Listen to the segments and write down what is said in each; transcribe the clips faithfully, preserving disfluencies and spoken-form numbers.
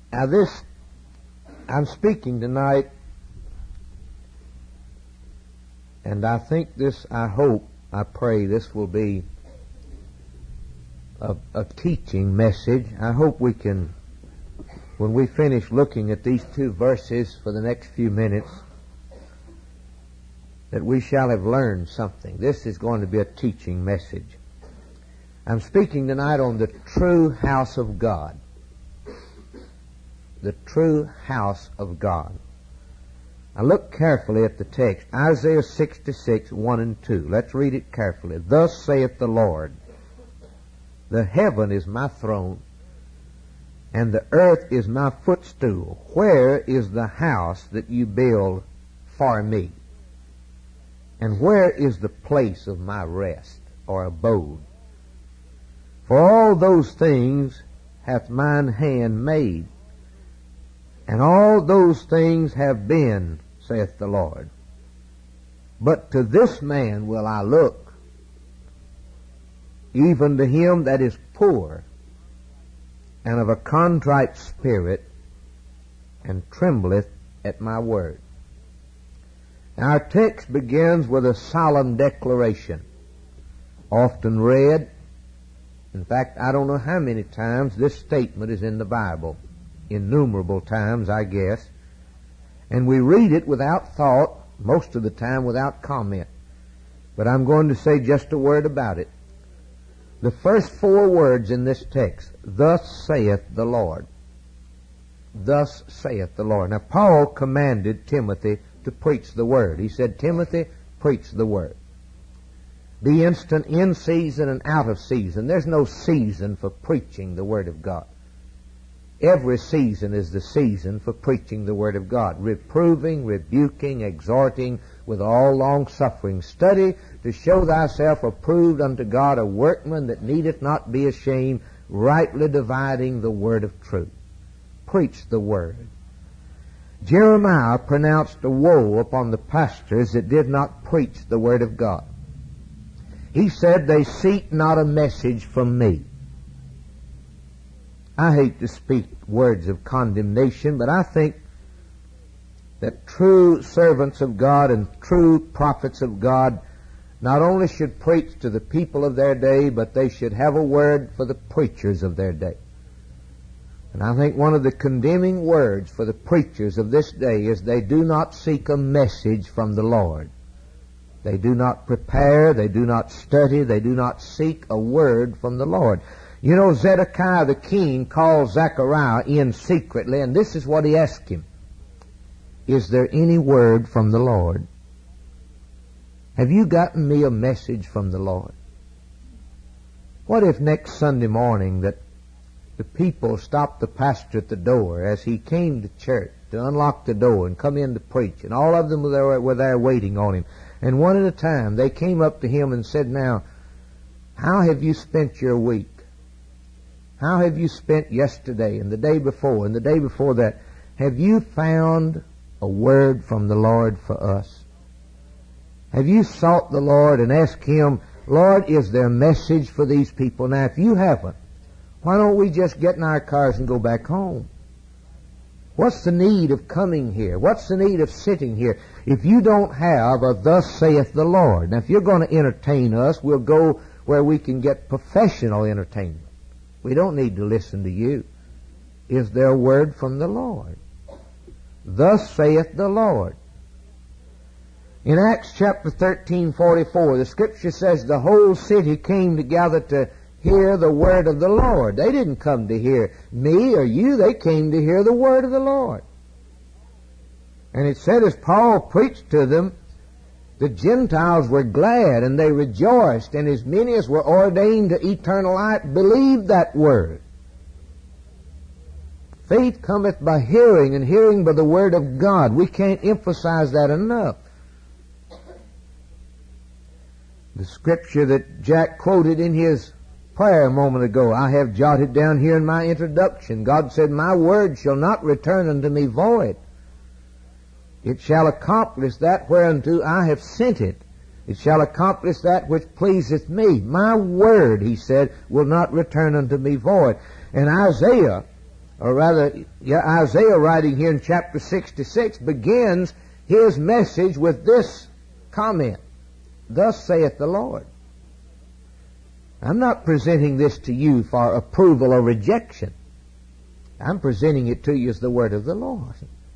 Now this, I'm speaking tonight, and I think this, I hope, I pray this will be a, a teaching message. I hope we can, when we finish looking at these two verses for the next few minutes, that we shall have learned something. This is going to be a teaching message. I'm speaking tonight on the true house of God. The true house of God. Now look carefully at the text. Isaiah sixty-six, one and two. Let's read it carefully. Thus saith the Lord, the heaven is my throne, and the earth is my footstool. Where is the house that you build for me? And where is the place of my rest or abode? For all those things hath mine hand made, and all those things have been, saith the Lord. But to this man will I look, even to him that is poor, and of a contrite spirit, and trembleth at my word. Now our text begins with a solemn declaration, often read. In fact, I don't know how many times this statement is in the Bible. Innumerable times, I guess. And we read it without thought, most of the time without comment. But I'm going to say just a word about it. The first four words in this text, thus saith the Lord. Thus saith the Lord. Now, Paul commanded Timothy to preach the Word. He said, Timothy, preach the Word. Be instant in season and out of season. There's no season for preaching the Word of God. Every season is the season for preaching the Word of God. Reproving, rebuking, exhorting with all long suffering. Study to show thyself approved unto God, a workman that needeth not be ashamed, rightly dividing the word of truth. Preach the Word. Jeremiah pronounced a woe upon the pastors that did not preach the Word of God. He said, they seek not a message from me. I hate to speak words of condemnation, but I think that true servants of God and true prophets of God not only should preach to the people of their day, but they should have a word for the preachers of their day. And I think one of the condemning words for the preachers of this day is they do not seek a message from the Lord. They do not prepare, they do not study, they do not seek a word from the Lord. You know, Zedekiah the king called Zechariah in secretly, and this is what he asked him. Is there any word from the Lord? Have you gotten me a message from the Lord? What if next Sunday morning that the people stopped the pastor at the door as he came to church to unlock the door and come in to preach, and all of them were there, were there waiting on him. And one at a time they came up to him and said, now, how have you spent your week? How have you spent yesterday and the day before and the day before that? Have you found a word from the Lord for us? Have you sought the Lord and asked Him, Lord, is there a message for these people? Now, if you haven't, why don't we just get in our cars and go back home? What's the need of coming here? What's the need of sitting here? If you don't have a thus saith the Lord. Now, if you're going to entertain us, we'll go where we can get professional entertainment. We don't need to listen to you. Is there a word from the Lord? Thus saith the Lord. In Acts chapter thirteen, forty-four, the Scripture says the whole city came together to hear the word of the Lord. They didn't come to hear me or you. They came to hear the word of the Lord. And it said as Paul preached to them, the Gentiles were glad and they rejoiced, and as many as were ordained to eternal life believed that word. Faith cometh by hearing, and hearing by the word of God. We can't emphasize that enough. The scripture that Jack quoted in his prayer a moment ago, I have jotted down here in my introduction. God said, my word shall not return unto me void. It shall accomplish that whereunto I have sent it. It shall accomplish that which pleaseth me. My word, he said, will not return unto me void. And Isaiah or rather, yeah, Isaiah writing here in chapter sixty-six begins his message with this comment, "Thus saith the Lord." I'm not presenting this to you for approval or rejection. I'm presenting it to you as the word of the Lord.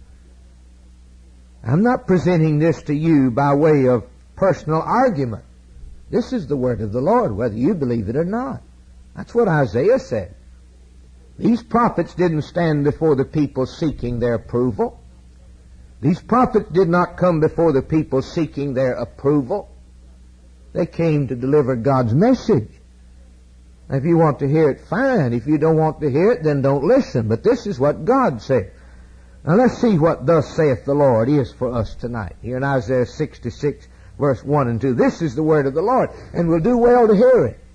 I'm not presenting this to you by way of personal argument. This is the word of the Lord, whether you believe it or not. That's what Isaiah said. These prophets didn't stand before the people seeking their approval. These prophets did not come before the people seeking their approval. They came to deliver God's message. Now, if you want to hear it, fine. If you don't want to hear it, then don't listen. But this is what God said. Now let's see what "thus saith the Lord" is for us tonight. Here in Isaiah sixty-six, verse one and two. This is the word of the Lord, and we'll do well to hear it.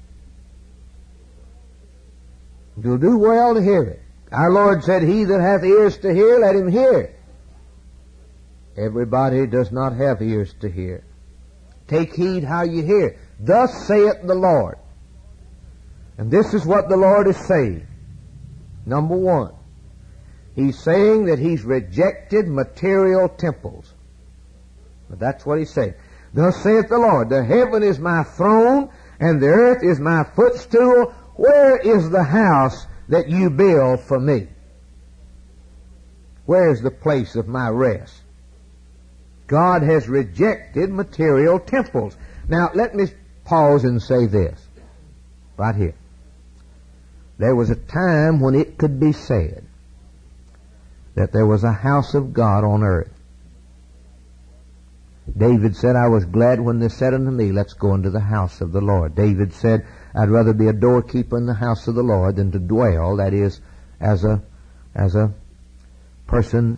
You'll do well to hear it. Our Lord said, "He that hath ears to hear, let him hear." Everybody does not have ears to hear. Take heed how you hear. "Thus saith the Lord." And this is what the Lord is saying. Number one, He's saying that He's rejected material temples. But that's what He's saying. "Thus saith the Lord, the heaven is my throne, and the earth is my footstool. Where is the house that you build for me? Where is the place of my rest?" God has rejected material temples. Now, let me pause and say this, right here. There was a time when it could be said that there was a house of God on earth. David said, "I was glad when they said unto me, let's go into the house of the Lord." David said, "I'd rather be a doorkeeper in the house of the Lord than to dwell," that is, as a, as a person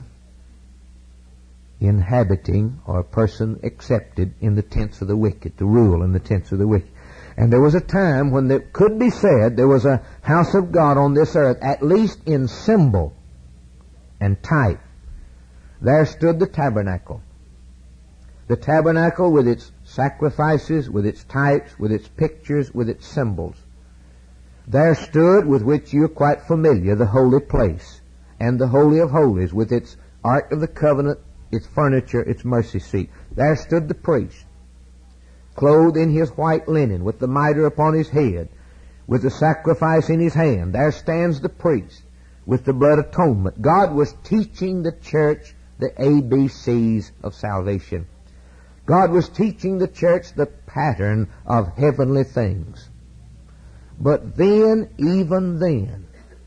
inhabiting, or a person accepted in the tents of the wicked, to rule in the tents of the wicked. And there was a time when it could be said there was a house of God on this earth, at least in symbol and type. There stood the tabernacle. The tabernacle with its sacrifices, with its types, with its pictures, with its symbols. There stood, with which you're quite familiar, the holy place and the Holy of Holies, with its Ark of the Covenant, its furniture, its mercy seat. There stood the priest, clothed in his white linen, with the mitre upon his head, with the sacrifice in his hand. There stands the priest with the blood atonement. God was teaching the church the A B Cs of salvation. God was teaching the church the pattern of heavenly things. But then, even then,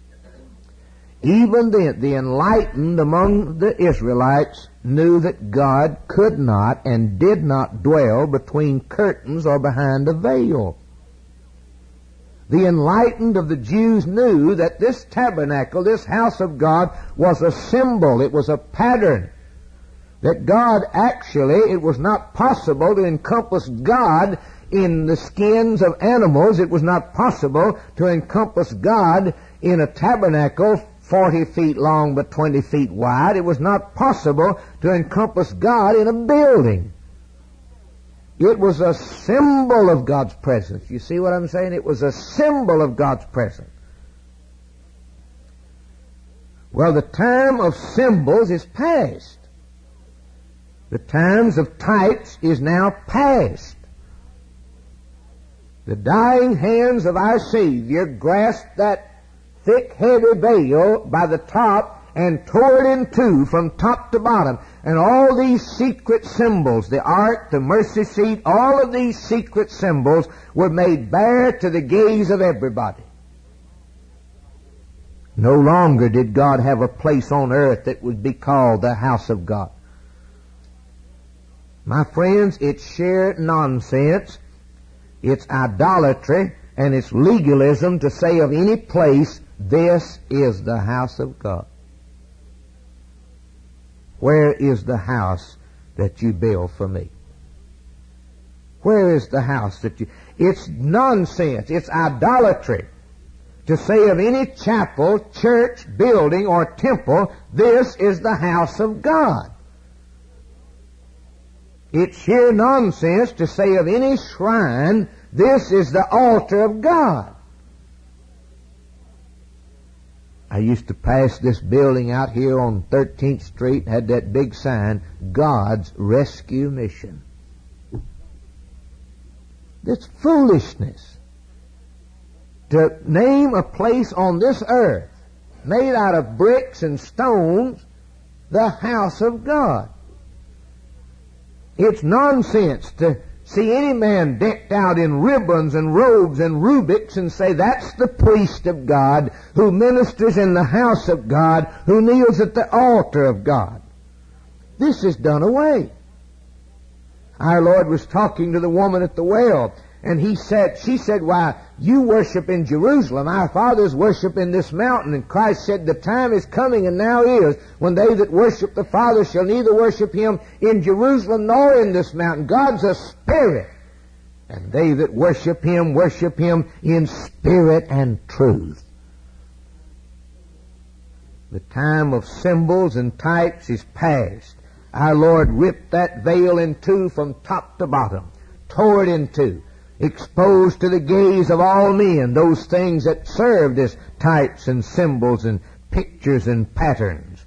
even then, the enlightened among the Israelites knew that God could not and did not dwell between curtains or behind a veil. The enlightened of the Jews knew that this tabernacle, this house of God, was a symbol. It was a pattern. That God actually, it was not possible to encompass God in the skins of animals. It was not possible to encompass God in a tabernacle forty feet long but twenty feet wide. It was not possible to encompass God in a building. It was a symbol of God's presence. You see what I'm saying? It was a symbol of God's presence. Well, the time of symbols is past. The times of types is now past. The dying hands of our Savior grasped that thick, heavy veil by the top and tore it in two from top to bottom. And all these secret symbols, the ark, the mercy seat, all of these secret symbols were made bare to the gaze of everybody. No longer did God have a place on earth that would be called the house of God. My friends, it's sheer nonsense, it's idolatry, and it's legalism to say of any place, "This is the house of God." Where is the house that you build for me? Where is the house that you... It's nonsense, it's idolatry to say of any chapel, church, building, or temple, "This is the house of God." It's sheer nonsense to say of any shrine, "This is the altar of God." I used to pass this building out here on thirteenth Street, had that big sign, God's Rescue Mission. That's foolishness. To name a place on this earth made out of bricks and stones the house of God. It's nonsense to see any man decked out in ribbons and robes and rubics and say that's the priest of God who ministers in the house of God, who kneels at the altar of God. This is done away. Our Lord was talking to the woman at the well, and he said, she said, why, you worship in Jerusalem. Our fathers worship in this mountain. And Christ said, the time is coming, and now is, when they that worship the Father shall neither worship Him in Jerusalem nor in this mountain. God's a spirit. And they that worship Him, worship Him in spirit and truth. The time of symbols and types is past. Our Lord ripped that veil in two from top to bottom, tore it in two, exposed to the gaze of all men those things that served as types and symbols and pictures and patterns.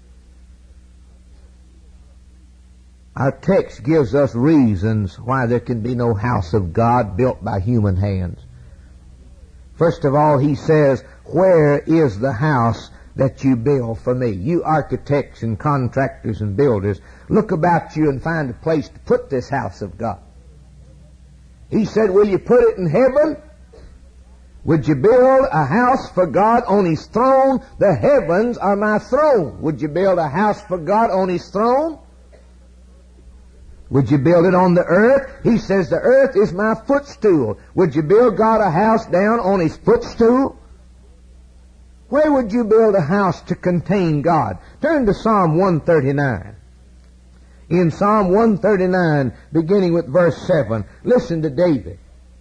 Our text gives us reasons why there can be no house of God built by human hands. First of all, he says, where is the house that you build for me? You architects and contractors and builders, look about you and find a place to put this house of God. He said, will you put it in heaven? Would you build a house for God on His throne? The heavens are my throne. Would you build a house for God on His throne? Would you build it on the earth? He says, the earth is my footstool. Would you build God a house down on His footstool? Where would you build a house to contain God? Turn to Psalm one thirty-nine. In Psalm one thirty-nine, beginning with verse seven, listen to David.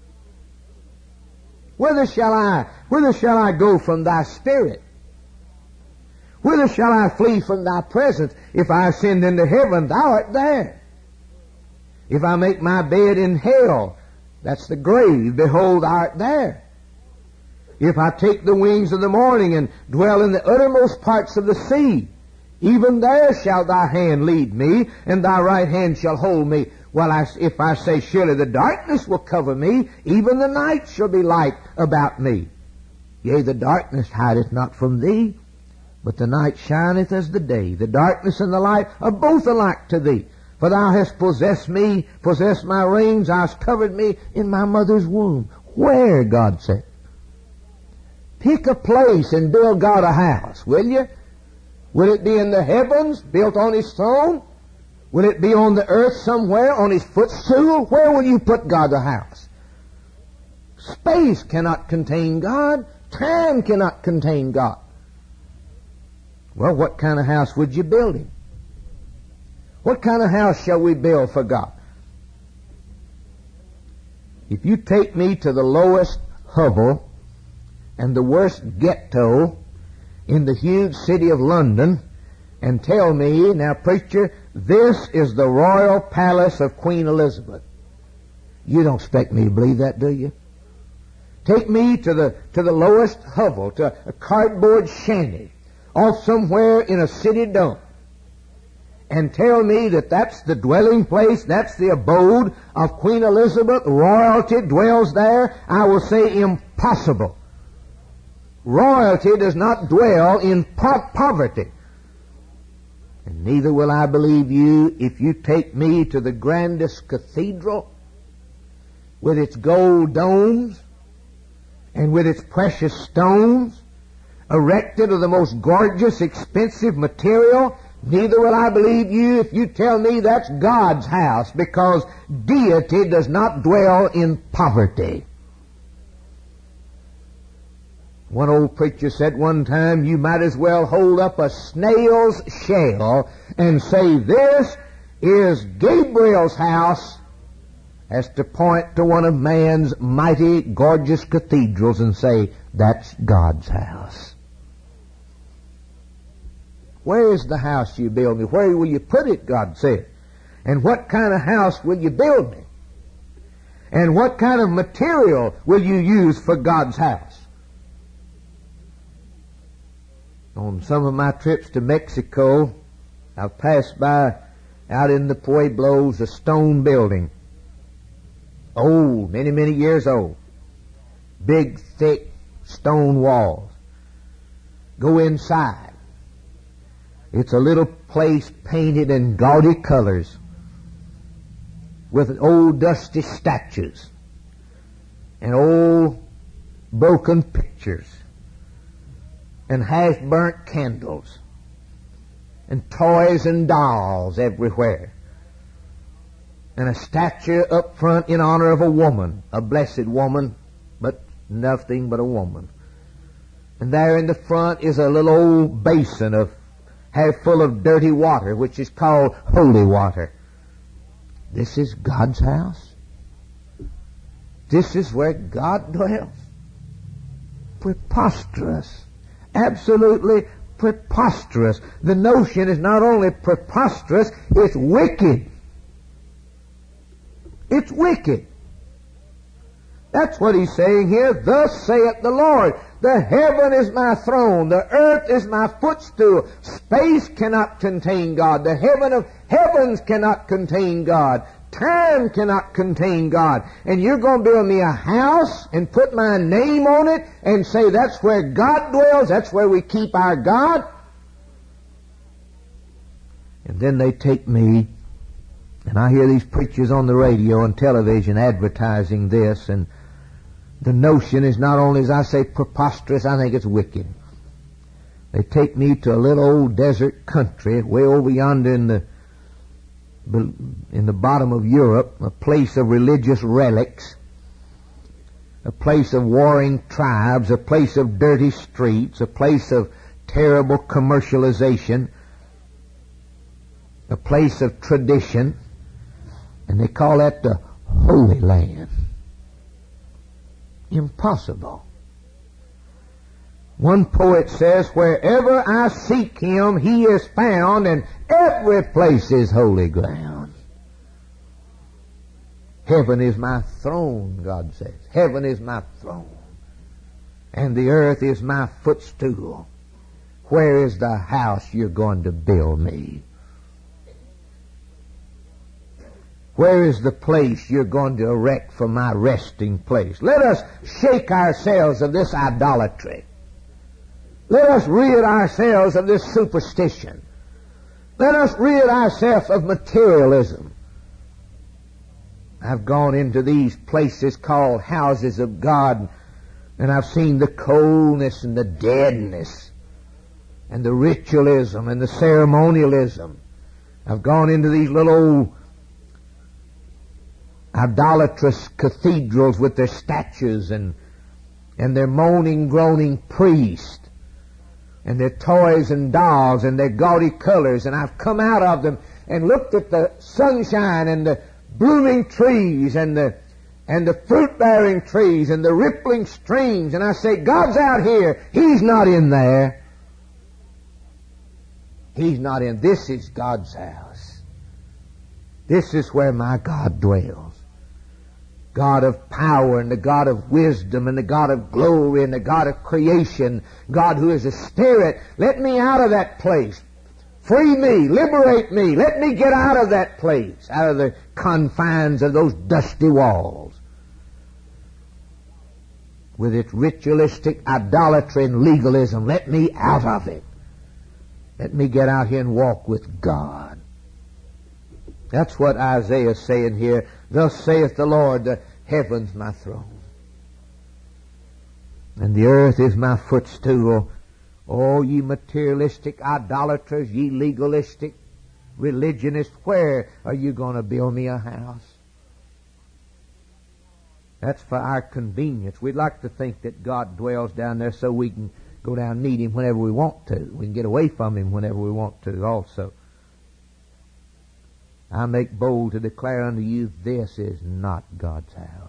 Whither shall I, whither shall I go from Thy Spirit? Whither shall I flee from Thy presence? If I ascend into heaven, Thou art there. If I make my bed in hell, that's the grave, behold, Thou art there. If I take the wings of the morning and dwell in the uttermost parts of the sea, even there shall Thy hand lead me, and Thy right hand shall hold me. Well, I, if I say, surely the darkness will cover me, even the night shall be light about me. Yea, the darkness hideth not from Thee, but the night shineth as the day. The darkness and the light are both alike to Thee. For Thou hast possessed me, possessed my reins, Thou hast covered me in my mother's womb. Where, God said? Pick a place and build God a house, will you? Will it be in the heavens, built on His throne? Will it be on the earth somewhere, on His footstool? Where will you put God a house? Space cannot contain God. Time cannot contain God. Well, what kind of house would you build Him? What kind of house shall we build for God? If you take me to the lowest hovel and the worst ghetto in the huge city of London and tell me, now preacher, this is the royal palace of Queen Elizabeth. You don't expect me to believe that, do you? Take me to the, to the lowest hovel, to a cardboard shanty off somewhere in a city dump, and tell me that that's the dwelling place, that's the abode of Queen Elizabeth, royalty dwells there. I will say impossible. Royalty does not dwell in po- poverty. And neither will I believe you if you take me to the grandest cathedral with its gold domes and with its precious stones, erected of the most gorgeous, expensive material. Neither will I believe you if you tell me that's God's house, because deity does not dwell in poverty. One old preacher said one time, you might as well hold up a snail's shell and say, this is Gabriel's house, as to point to one of man's mighty, gorgeous cathedrals and say, that's God's house. Where is the house you build me? Where will you put it, God said? And what kind of house will you build me? And what kind of material will you use for God's house? On some of my trips to Mexico, I've passed by out in the pueblos a stone building. Old, many, many years old. Big, thick stone walls. Go inside. It's a little place painted in gaudy colors with old dusty statues and old broken pictures and half-burnt candles and toys and dolls everywhere, and a statue up front in honor of a woman, a blessed woman, but nothing but a woman. And there in the front is a little old basin of half full of dirty water, which is called holy water. This is God's house. This is where God dwells. Preposterous. Absolutely preposterous. The notion is not only preposterous, it's wicked. It's wicked. That's what he's saying here. Thus saith the Lord, the heaven is my throne, the earth is my footstool. Space cannot contain God. The heaven of heavens cannot contain God. Time cannot contain God. And you're going to build me a house and put my name on it and say that's where God dwells, that's where we keep our God? And then they take me, and I hear these preachers on the radio and television advertising this, and the notion is not only, as I say, preposterous, I think it's wicked. They take me to a little old desert country way over yonder in the in the bottom of Europe, a place of religious relics, a place of warring tribes, a place of dirty streets, a place of terrible commercialization, a place of tradition, and they call that the Holy Land. Impossible. One poet says, wherever I seek him, he is found, and every place is holy ground. Heaven is my throne, God says. Heaven is my throne, and the earth is my footstool. Where is the house you're going to build me? Where is the place you're going to erect for my resting place? Let us shake ourselves of this idolatry. Let us rid ourselves of this superstition. Let us rid ourselves of materialism. I've gone into these places called houses of God, and I've seen the coldness and the deadness and the ritualism and the ceremonialism. I've gone into these little old idolatrous cathedrals with their statues and and their moaning, groaning priests and their toys and dolls and their gaudy colors, and I've come out of them and looked at the sunshine and the blooming trees and the and the fruit-bearing trees and the rippling streams, and I say, God's out here. He's not in there. He's not in. This is God's house. This is where my God dwells. God of power and the God of wisdom and the God of glory and the God of creation, God who is a spirit. Let me out of that place. Free me, liberate me. Let me get out of that place, out of the confines of those dusty walls with its ritualistic idolatry and legalism. Let me out of it. Let me get out here and walk with God. That's what Isaiah is saying here. Thus saith the Lord, the heaven's my throne, and the earth is my footstool. Oh, ye materialistic idolaters, ye legalistic religionists, where are you going to build me a house? That's for our convenience. We'd like to think that God dwells down there so we can go down and meet Him whenever we want to. We can get away from Him whenever we want to also. I make bold to declare unto you, this is not God's house.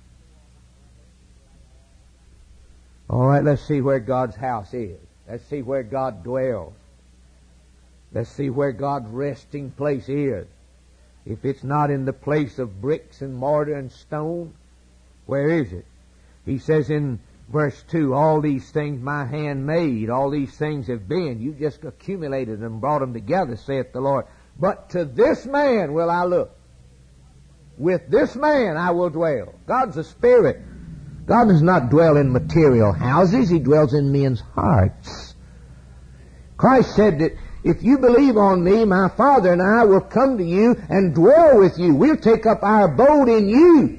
All right, let's see where God's house is. Let's see where God dwells. Let's see where God's resting place is. If it's not in the place of bricks and mortar and stone, where is it? He says in Verse two, all these things my hand made, all these things have been. You just accumulated them and brought them together, saith the Lord. But to this man will I look. With this man I will dwell. God's a spirit. God does not dwell in material houses. He dwells in men's hearts. Christ said that if you believe on me, my Father and I will come to you and dwell with you. We'll take up our abode in you.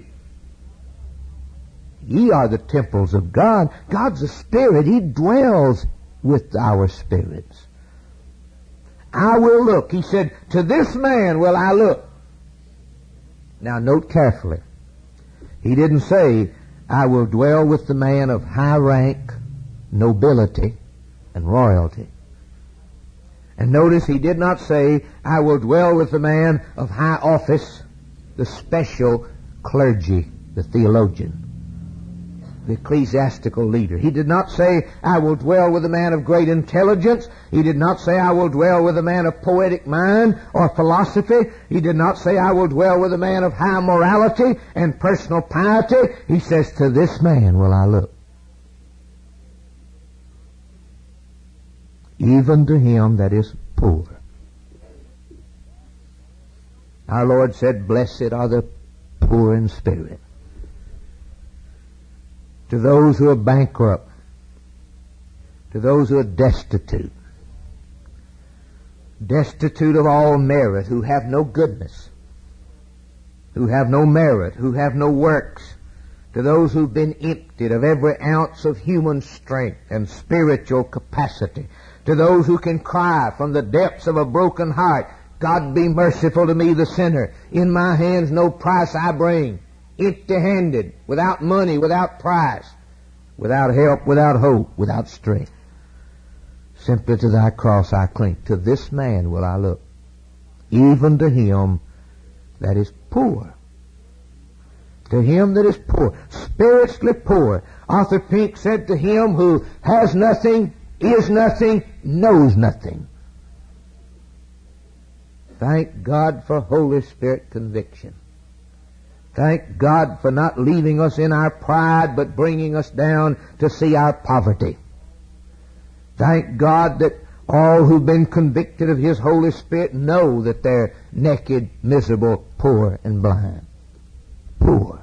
Ye are the temples of God. God's a spirit. He dwells with our spirits. I will look. He said, to this man will I look. Now note carefully. He didn't say, I will dwell with the man of high rank, nobility, and royalty. And notice he did not say, I will dwell with the man of high office, the special clergy, the theologian, the ecclesiastical leader. He did not say, I will dwell with a man of great intelligence. He did not say, I will dwell with a man of poetic mind or philosophy. He did not say, I will dwell with a man of high morality and personal piety. He says, to this man will I look. Even to him that is poor. Our Lord said, blessed are the poor in spirit. To those who are bankrupt, to those who are destitute, destitute of all merit, who have no goodness, who have no merit, who have no works, to those who've been emptied of every ounce of human strength and spiritual capacity, to those who can cry from the depths of a broken heart, God be merciful to me, the sinner. In my hands no price I bring. Empty-handed, without money, without price, without help, without hope, without strength. Simply to thy cross I cling. To this man will I look, even to him that is poor. To him that is poor, spiritually poor. Arthur Pink said, to him who has nothing, is nothing, knows nothing. Thank God for Holy Spirit conviction. Thank God for not leaving us in our pride, but bringing us down to see our poverty. Thank God that all who've been convicted of His Holy Spirit know that they're naked, miserable, poor, and blind. Poor.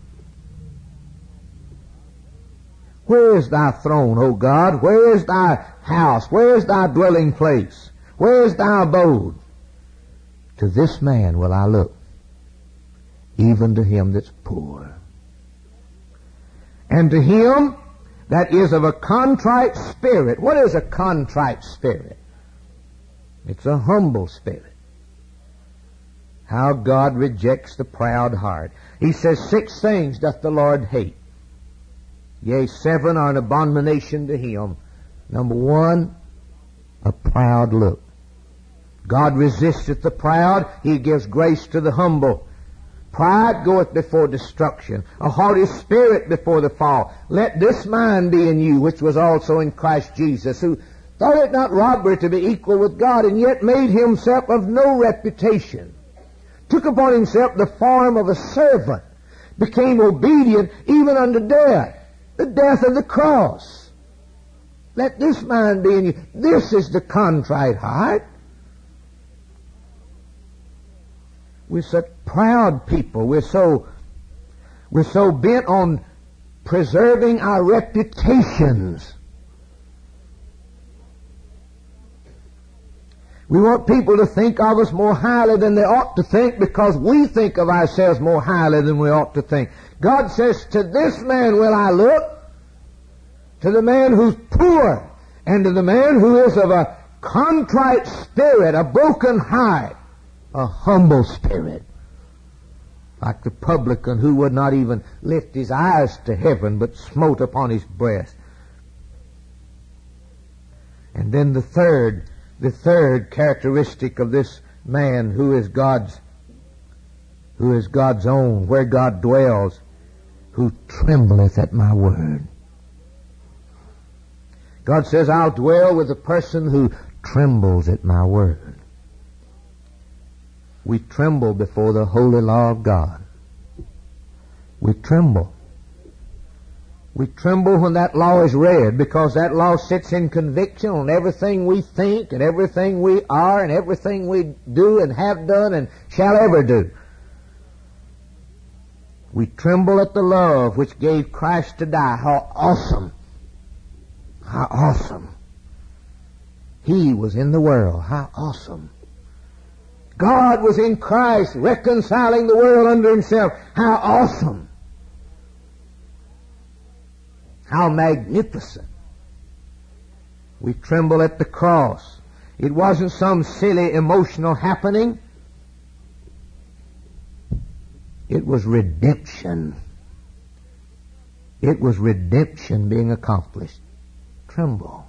Where is thy throne, O God? Where is thy house? Where is thy dwelling place? Where is thy abode? To this man will I look, even to him that's poor. And to him that is of a contrite spirit. What is a contrite spirit? It's a humble spirit. How God rejects the proud heart. He says, six things doth the Lord hate. Yea, seven are an abomination to him. Number one, a proud look. God resisteth the proud. He gives grace to the humble. Pride goeth before destruction, a haughty spirit before the fall. Let this mind be in you, which was also in Christ Jesus, who thought it not robbery to be equal with God, and yet made himself of no reputation, took upon himself the form of a servant, became obedient even unto death, the death of the cross. Let this mind be in you. This is the contrite heart. We're such proud people. We're so, we're so bent on preserving our reputations. We want people to think of us more highly than they ought to think, because we think of ourselves more highly than we ought to think. God says, to this man will I look, to the man who's poor, and to the man who is of a contrite spirit, a broken heart, a humble spirit, like the publican who would not even lift his eyes to heaven, but smote upon his breast. And then the third, the third characteristic of this man who is God's, who is God's own, where God dwells, who trembleth at my word. God says, I'll dwell with the person who trembles at my word. We tremble before the holy law of God. We tremble. We tremble when that law is read, because that law sits in conviction on everything we think and everything we are and everything we do and have done and shall ever do. We tremble at the love which gave Christ to die. How awesome! How awesome! He was in the world. How awesome! God was in Christ, reconciling the world unto Himself. How awesome! How magnificent! We tremble at the cross. It wasn't some silly emotional happening. It was redemption. It was redemption being accomplished. Tremble.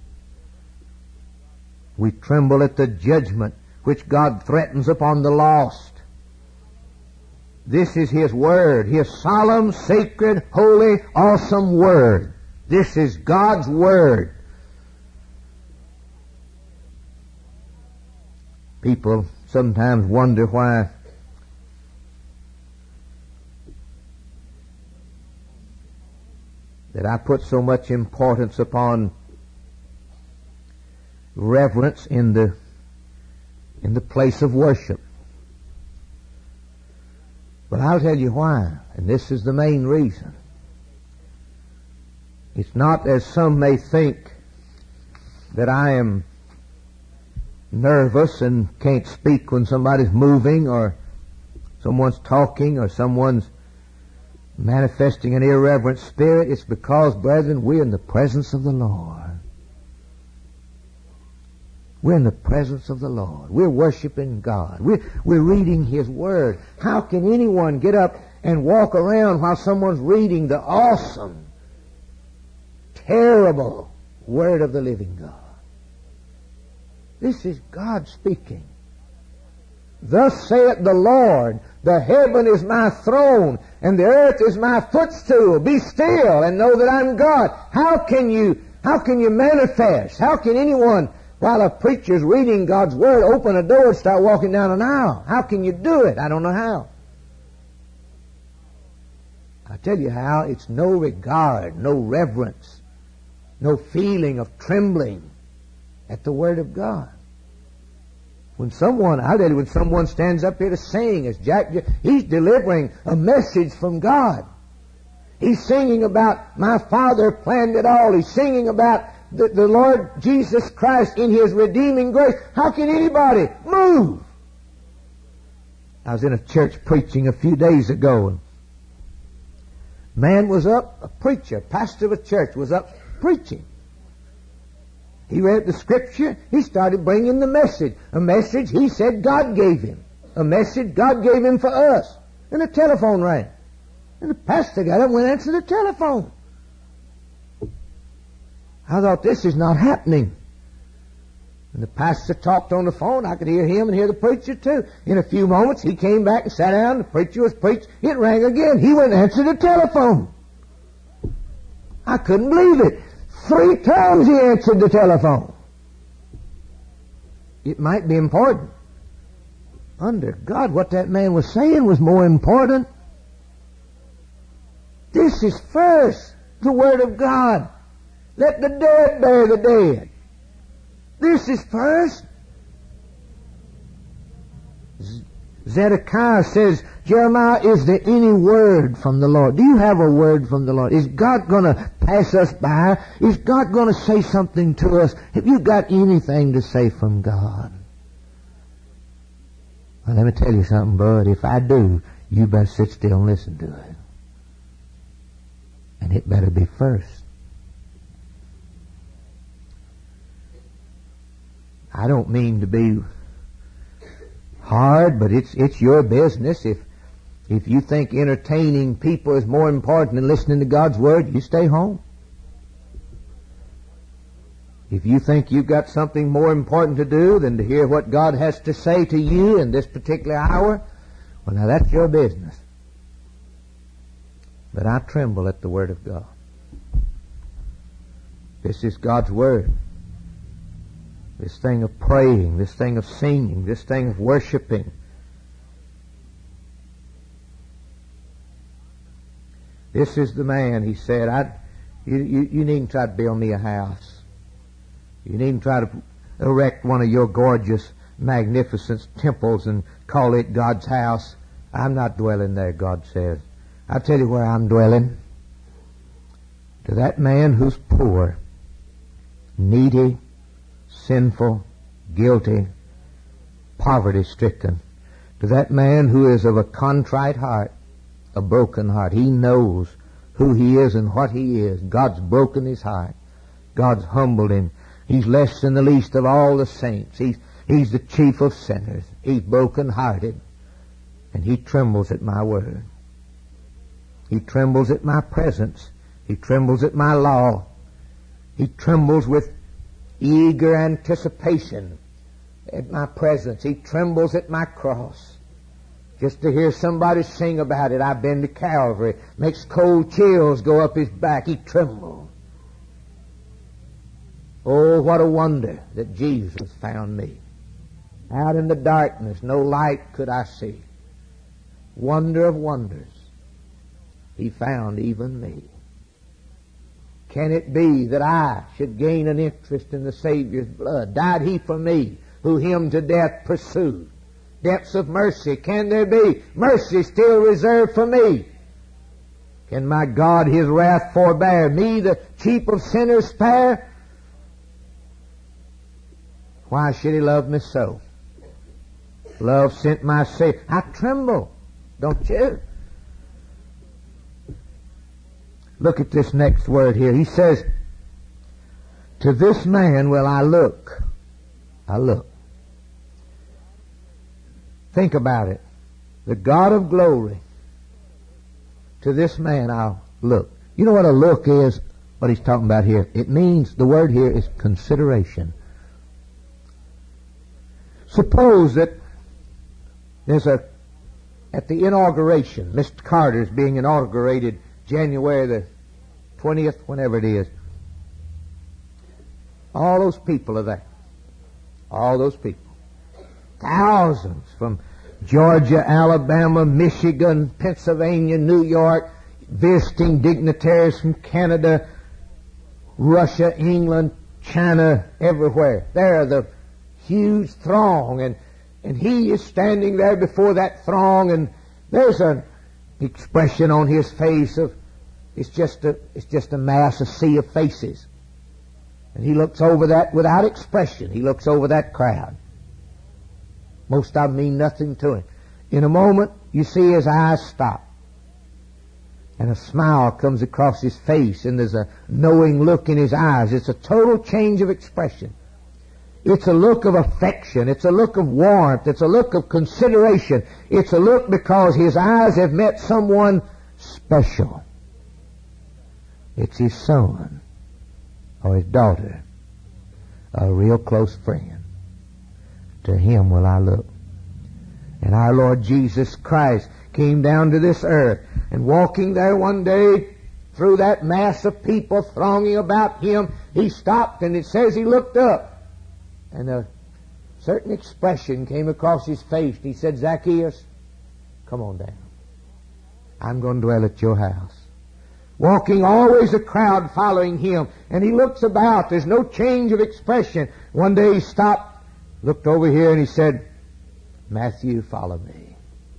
We tremble at the judgment which God threatens upon the lost. This is His Word, His solemn, sacred, holy, awesome Word. This is God's Word. People sometimes wonder why that I put so much importance upon reverence in the in the place of worship. But I'll tell you why, and this is the main reason. It's not, as some may think, that I am nervous and can't speak when somebody's moving or someone's talking or someone's manifesting an irreverent spirit. It's because, brethren, we're in the presence of the Lord. We're in the presence of the Lord. We're worshiping God. We're, we're reading His Word. How can anyone get up and walk around while someone's reading the awesome, terrible Word of the living God? This is God speaking. Thus saith the Lord, the heaven is my throne, and the earth is my footstool. Be still and know that I'm God. How can you, how can you manifest? How can anyone, while a preacher's reading God's Word, open a door and start walking down an aisle? How can you do it? I don't know how. I tell you how. It's no regard, no reverence, no feeling of trembling at the Word of God. When someone, I tell you, when someone stands up here to sing, as Jack, he's delivering a message from God. He's singing about my Father planned it all. He's singing about the, the Lord Jesus Christ in His redeeming grace. How can anybody move? I was in a church preaching a few days ago, and a man was up, a preacher, pastor of a church, was up preaching. He read the Scripture. He started bringing the message. A message he said God gave him. A message God gave him for us. And the telephone rang. And the pastor got up and went and answered the telephone. I thought, this is not happening. And the pastor talked on the phone. I could hear him and hear the preacher too. In a few moments, he came back and sat down. The preacher was preached. It rang again. He went and answered the telephone. I couldn't believe it. Three times he answered the telephone. It might be important. Under God, what that man was saying was more important. This is first the Word of God. Let the dead bury the dead. This is first. Zedekiah says, Jeremiah, is there any word from the Lord? Do you have a word from the Lord? Is God going to pass us by? Is God going to say something to us? Have you got anything to say from God? Well, let me tell you something, bud. If I do, you better sit still and listen to it. And it better be first. I don't mean to be hard, but it's it's your business. If if you think entertaining people is more important than listening to God's Word, you stay home. If you think you've got something more important to do than to hear what God has to say to you in this particular hour, well, now that's your business. But I tremble at the Word of God. This is God's Word. This thing of praying, this thing of singing, this thing of worshiping. This is the man, he said. I, you, you, you needn't try to build me a house. You needn't try to erect one of your gorgeous, magnificent temples and call it God's house. I'm not dwelling there, God says. I'll tell you where I'm dwelling. To that man who's poor, needy, sinful, guilty, poverty-stricken. To that man who is of a contrite heart, a broken heart. He knows who he is and what he is. God's broken his heart. God's humbled him. He's less than the least of all the saints. He's, he's the chief of sinners. He's broken-hearted. And he trembles at my word. He trembles at my presence. He trembles at my law. He trembles with eager anticipation at my presence. He trembles at my cross. Just to hear somebody sing about it, I've been to Calvary, makes cold chills go up his back. He trembles. Oh, what a wonder that Jesus found me. Out in the darkness, no light could I see. Wonder of wonders. He found even me. Can it be that I should gain an interest in the Savior's blood? Died He for me, who Him to death pursued? Depths of mercy. Can there be mercy still reserved for me? Can my God His wrath forbear? Me, the chief of sinners, spare? Why should He love me so? Love sent my Savior. I tremble, don't you? Look at this next word here. He says, to this man will I look. I look. Think about it. The God of glory. To this man I'll look. You know what a look is? What he's talking about here. It means, the word here is consideration. Suppose that there's a, at the inauguration, Mister Carter's being inaugurated January the twentieth, whenever it is. All those people are there. All those people. Thousands from Georgia, Alabama, Michigan, Pennsylvania, New York, visiting dignitaries from Canada, Russia, England, China, everywhere. There, the huge throng, and, and he is standing there before that throng, and there's an expression on his face of, it's just a, it's just a mass, a sea of faces. And he looks over that without expression. He looks over that crowd. Most of them mean nothing to him. In a moment, you see his eyes stop. And a smile comes across his face, and there's a knowing look in his eyes. It's a total change of expression. It's a look of affection. It's a look of warmth. It's a look of consideration. It's a look because his eyes have met someone special. It's his son or his daughter, a real close friend. To him will I look. And our Lord Jesus Christ came down to this earth, and walking there one day through that mass of people thronging about him, he stopped, and it says he looked up, and a certain expression came across his face. He said, Zacchaeus, come on down. I'm going to dwell at your house. Walking, always a crowd following him, and he looks about. There's no change of expression. One day he stopped, looked over here, and he said, Matthew, follow me.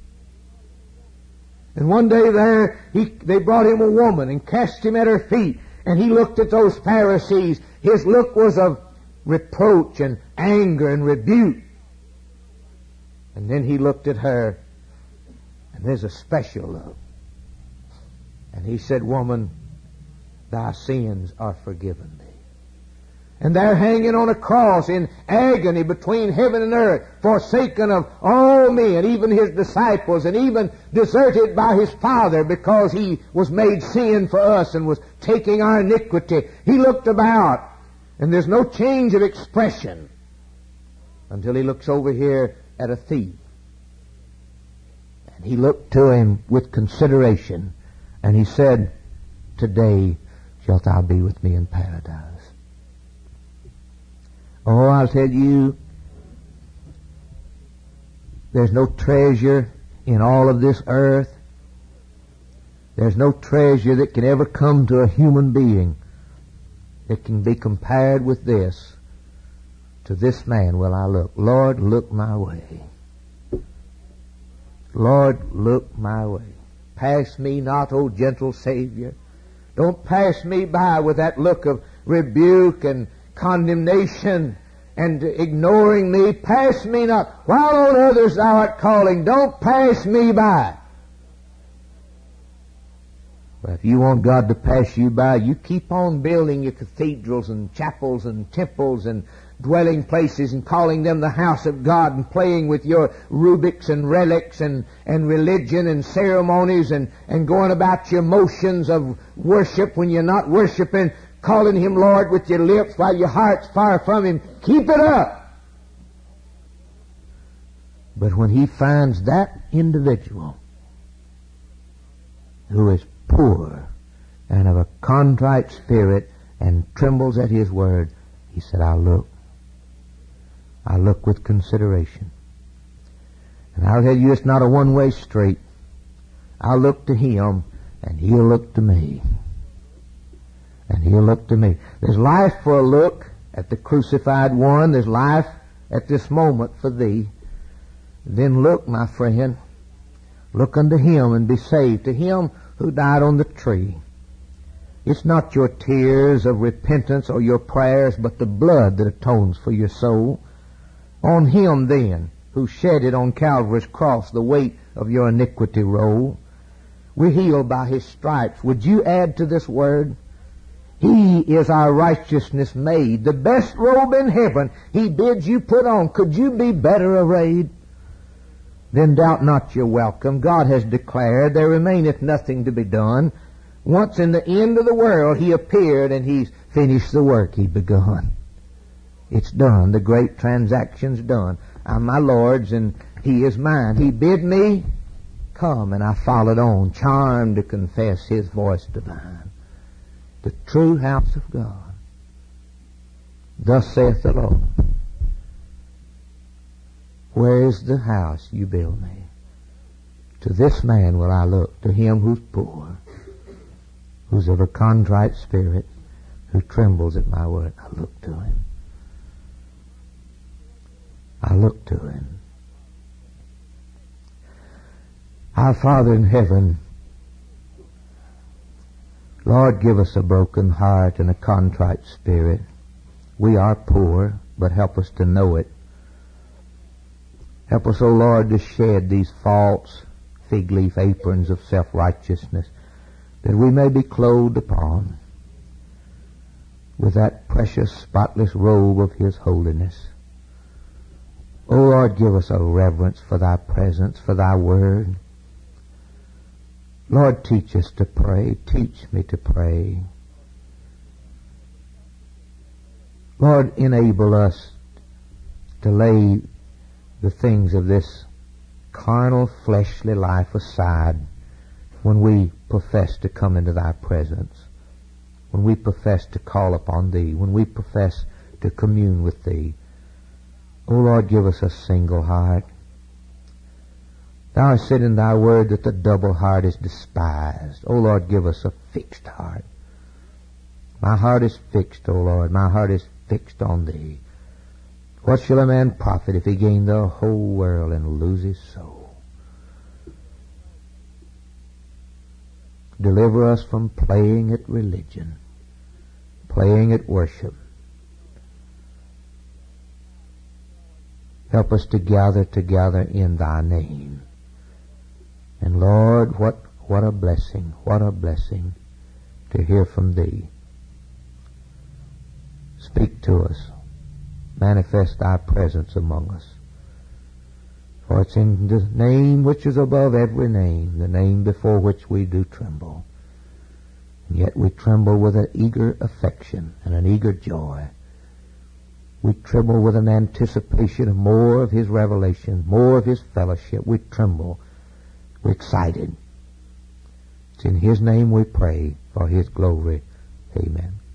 And one day there, he, they brought him a woman and cast him at her feet, and he looked at those Pharisees. His look was of reproach and anger and rebuke. And then he looked at her, and there's a special look. And he said, woman, thy sins are forgiven thee. And they're hanging on a cross in agony between heaven and earth, forsaken of all men, even his disciples, and even deserted by his Father because he was made sin for us and was taking our iniquity. He looked about, and there's no change of expression until he looks over here at a thief. And he looked to him with consideration, and he said, today shalt thou be with me in paradise. Oh, I'll tell you, there's no treasure in all of this earth There's no treasure that can ever come to a human being that can be compared with this. To this man will I look. Lord, look my way. Lord, look my way. Pass me not, O gentle Savior. Don't pass me by with that look of rebuke and condemnation and ignoring me. Pass me not. While on others thou art calling, don't pass me by. But if you want God to pass you by, you keep on building your cathedrals and chapels and temples and dwelling places and calling them the house of God and playing with your rubrics and relics and, and religion and ceremonies and, and going about your motions of worship when you're not worshiping, calling Him Lord with your lips while your heart's far from Him. Keep it up. But when He finds that individual who is poor and of a contrite spirit and trembles at His word, He said, I'll look. I'll look with consideration. And I'll tell you, it's not a one-way street. I'll look to Him, and He'll look to me. And He'll look to me. There's life for a look at the crucified one. There's life at this moment for thee. Then look, my friend. Look unto Him and be saved. To Him who died on the tree. It's not your tears of repentance or your prayers, but the blood that atones for your soul. On Him then, who shedded on Calvary's cross the weight of your iniquity roll. We're healed by His stripes. Would you add to this word? He is our righteousness made. The best robe in heaven He bids you put on. Could you be better arrayed? Then doubt not your welcome. God has declared there remaineth nothing to be done. Once in the end of the world He appeared and He's finished the work He begun. It's done. The great transaction's done. I'm my Lord's and He is mine. He bid me come, and I followed on, charmed to confess His voice divine. The true house of God. Thus saith the Lord, where is the house you build me? To this man will I look, to him who's poor, who's of a contrite spirit, who trembles at my word. I look to him. I look to him. Our Father in heaven, Lord, give us a broken heart and a contrite spirit. We are poor, but help us to know it. Help us, O Lord, to shed these false fig leaf aprons of self-righteousness, that we may be clothed upon with that precious, spotless robe of His holiness. O Lord, give us a reverence for Thy presence, for Thy word. Lord, teach us to pray. Teach me to pray. Lord, enable us to lay the things of this carnal, fleshly life aside when we profess to come into Thy presence, when we profess to call upon Thee, when we profess to commune with Thee. O Lord, give us a single heart. Thou hast said in Thy word that the double heart is despised. O Lord, give us a fixed heart. My heart is fixed, O Lord. My heart is fixed on Thee. What shall a man profit if he gain the whole world and lose his soul? Deliver us from playing at religion, playing at worship. Help us to gather together in Thy name. And Lord, what, what a blessing, what a blessing to hear from Thee. Speak to us. Manifest Thy presence among us. For it's in the name which is above every name, the name before which we do tremble. And yet we tremble with an eager affection and an eager joy. We tremble with an anticipation of more of His revelation, more of His fellowship. We tremble. We're excited. It's in His name we pray, for His glory. Amen.